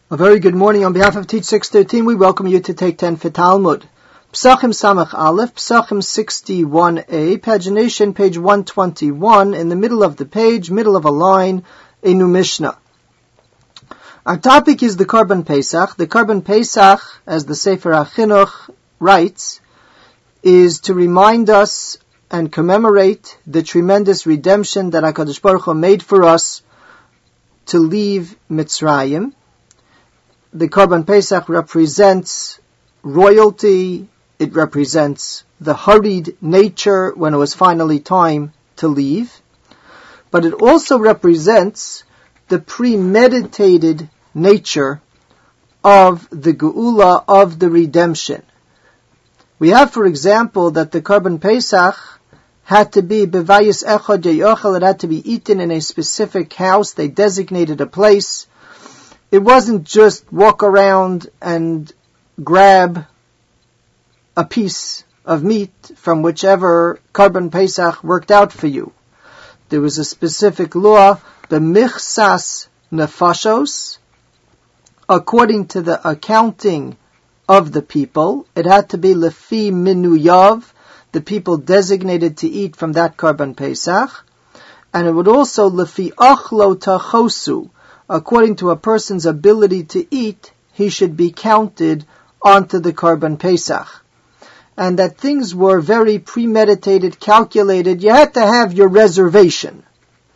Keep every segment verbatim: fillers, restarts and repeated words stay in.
A very good morning on behalf of Teach six thirteen. We welcome you to take ten for Talmud. Psachim Samach Aleph, Psachim sixty-one a, pagination page one twenty-one, in the middle of the page, middle of a line, a new Mishnah. Our topic is the Korban Pesach. The Korban Pesach, as the Sefer HaChinuch writes, is to remind us and commemorate the tremendous redemption that HaKadosh Baruch Hu made for us to leave Mitzrayim. The Korban Pesach represents royalty. It represents the hurried nature when it was finally time to leave. But it also represents the premeditated nature of the Geula, of the redemption. We have, for example, that the Korban Pesach had to be bevayis echad yochel. It had to be eaten in a specific house. They designated a place. It wasn't just walk around and grab a piece of meat from whichever Korban Pesach worked out for you. There was a specific law, the michsas nefashos, according to the accounting of the people. It had to be lefi minuyav, the people designated to eat from that Korban Pesach, and it would also lefi achlo tachosu, according to a person's ability to eat, he should be counted onto the Korban Pesach. And that things were very premeditated, calculated. You had to have your reservation.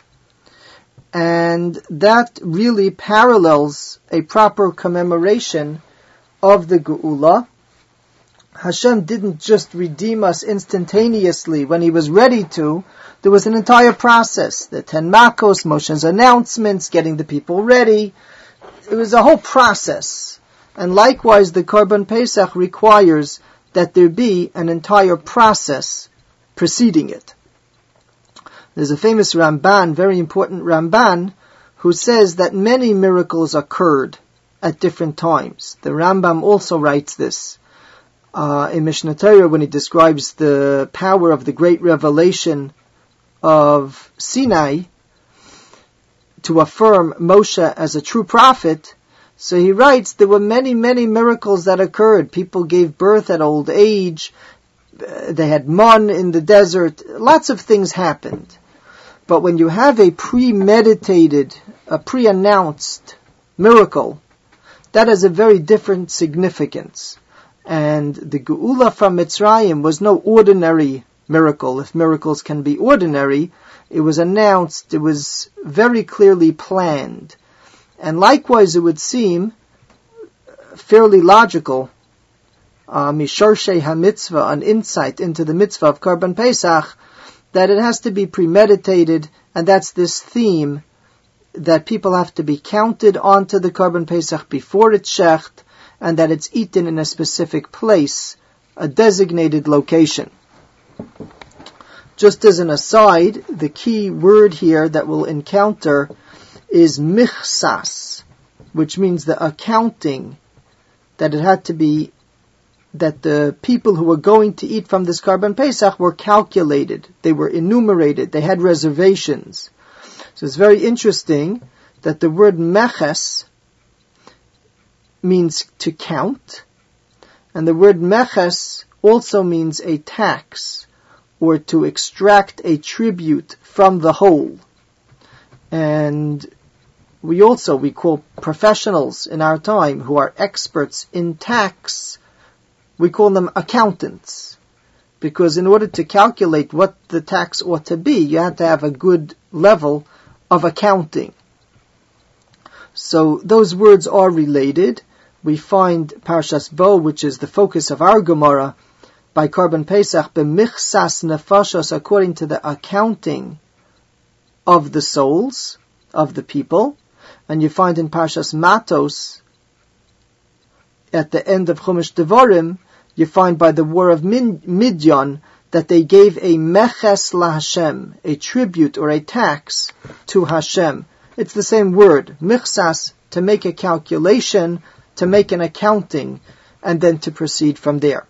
And that really parallels a proper commemoration of the Geula. Hashem didn't just redeem us instantaneously when He was ready to. There was an entire process. The Ten Makos, Moshe's announcements, getting the people ready. It was a whole process. And likewise, the Korban Pesach requires that there be an entire process preceding it. There's a famous Ramban, very important Ramban, who says that many miracles occurred at different times. The Rambam also writes this. Uh, in Mishnah Torah, when he describes the power of the great revelation of Sinai to affirm Moshe as a true prophet, so he writes there were many, many miracles that occurred. People gave birth at old age. They had man in the desert. Lots of things happened. But when you have a premeditated, a pre-announced miracle, that has a very different significance. And the Geula from Mitzrayim was no ordinary miracle. If miracles can be ordinary, it was announced, it was very clearly planned. And likewise, it would seem fairly logical, uh, misharshei ha-mitzvah, an insight into the mitzvah of Korban Pesach, that it has to be premeditated, and that's this theme that people have to be counted onto the Korban Pesach before it's shecht, and that it's eaten in a specific place, a designated location. Just as an aside, the key word here that we'll encounter is michsas, which means the accounting, that it had to be, that the people who were going to eat from this Korban Pesach were calculated, they were enumerated, they had reservations. So it's very interesting that the word meches means to count, and the word meches also means a tax, or to extract a tribute from the whole. And we also, we call professionals in our time who are experts in tax, we call them accountants. Because in order to calculate what the tax ought to be, you have to have a good level of accounting. So those words are related. We find Parshas Bo, which is the focus of our Gemara, by Korban Pesach, b'michsas nefashos, according to the accounting of the souls of the people. And you find in Parshas Matos, at the end of Chumash Devarim, you find by the war of Midian, that they gave a meches laHashem, a tribute or a tax to Hashem. It's the same word, michsas, to make a calculation, to make an accounting, and then to proceed from there.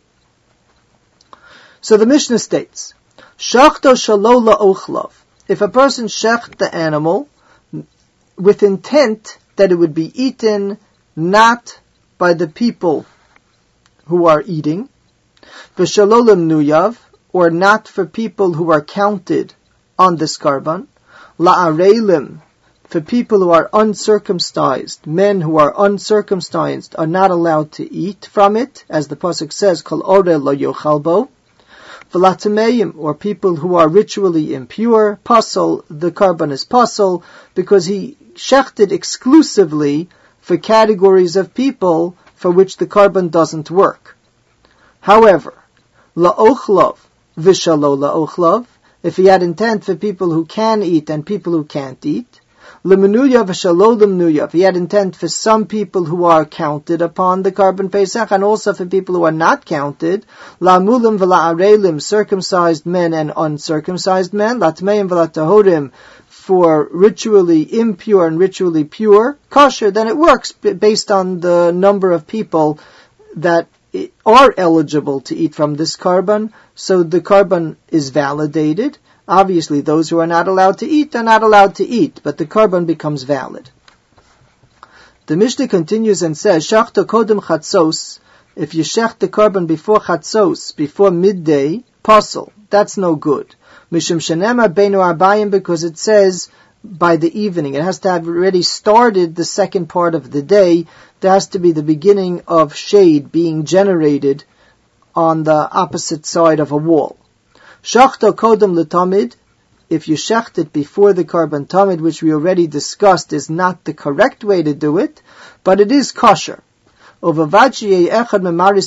So the Mishnah states, Shachto shalo la'ochlav. If a person shecht the animal with intent that it would be eaten not by the people who are eating, v'shalolim nuyav, or not for people who are counted on this karban, la'areilim, for people who are uncircumcised, men who are uncircumcised are not allowed to eat from it, as the pasuk says, kol oreh lo yochal bo, v'latameim, or people who are ritually impure, pasol, the karban is pasol, because he shechted exclusively for categories of people for which the karban doesn't work. However, la'ochlav, v'shalo la'ochlav, if he had intent for people who can eat and people who can't eat, l'menuyav v'shalo l'menuyav, he had intent for some people who are counted upon the karban pesach and also for people who are not counted, la'amulim v'la'arelim, circumcised men and uncircumcised men, la'tmeim v'la'tahorim, for ritually impure and ritually pure, kosher, then it works based on the number of people that are eligible to eat from this karban, so the karban is validated. Obviously, those who are not allowed to eat are not allowed to eat, but the karban becomes valid. The Mishnah continues and says, Shachta kodem chatzos, if you shecht the karban before chatzos, before midday, pasel, that's no good. Mishum shenema beinu arbayim, because it says by the evening. It has to have already started the second part of the day. There has to be the beginning of shade being generated on the opposite side of a wall. Shachta kodem l'tamid, if you shecht it before the karban tamid, which we already discussed is not the correct way to do it, but it is kosher. But someone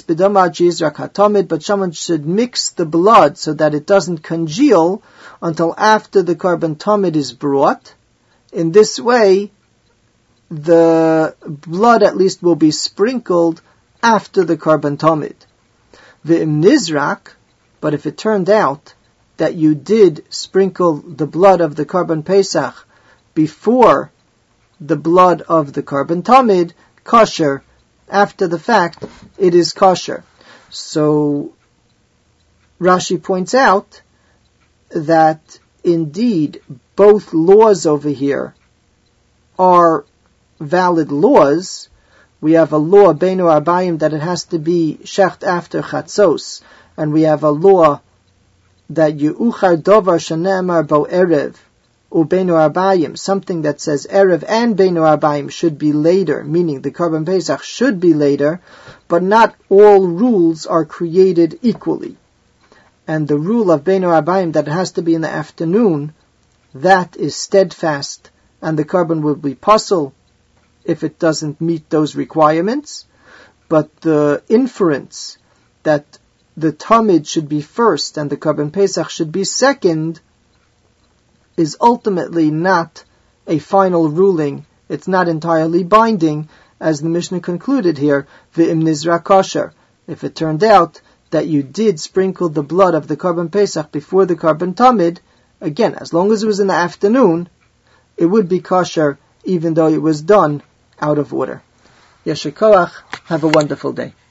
should mix the blood so that it doesn't congeal until after the karban tamid is brought. In this way, the blood at least will be sprinkled after the karban tamid. V'im nizrak, but if it turned out that you did sprinkle the blood of the karban pesach before the blood of the karban tamid, kosher. After the fact, it is kosher. So Rashi points out that indeed both laws over here are valid laws. We have a law, Beinu Arbayim, that it has to be shecht after chatzos, and we have a law that Yu'uchar Dovar Shanemar Bo Erev U Beinu Arbayim, something that says Erev and Beinu Arbayim should be later, meaning the Karban Pesach should be later, but not all rules are created equally. And the rule of Beinu Arbayim that it has to be in the afternoon, that is steadfast, and the Karban will be pasel if it doesn't meet those requirements. But the inference that the Tamid should be first and the Karban Pesach should be second is ultimately not a final ruling. It's not entirely binding, as the Mishnah concluded here, V'im nizra kosher. If it turned out that you did sprinkle the blood of the Karban Pesach before the Karban Tamid, again, as long as it was in the afternoon, it would be kosher, even though it was done out of order. Yesher koach, have a wonderful day.